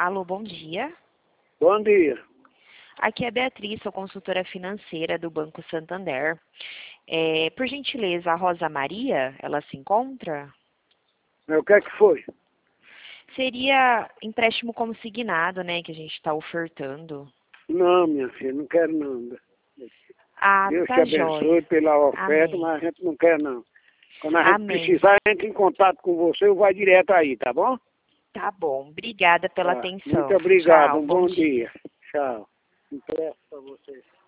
Alô, bom dia. Bom dia. Aqui é a Beatriz, sou consultora financeira do Banco Santander. Por gentileza, a Rosa Maria, ela se encontra? O que é que foi? Seria empréstimo consignado, né, que a gente está ofertando. Não, minha filha, não quero não. Ah, Deus te tá abençoe jóia. pela oferta, Amém. mas a gente não quer não. Quando a gente Amém. precisar, entra em contato com você, eu vou direto aí, tá bom? Tá bom. Obrigada pela Tá. Muito atenção. obrigado, Tchau, um bom bom dia. dia. Tchau. Empresto pra você.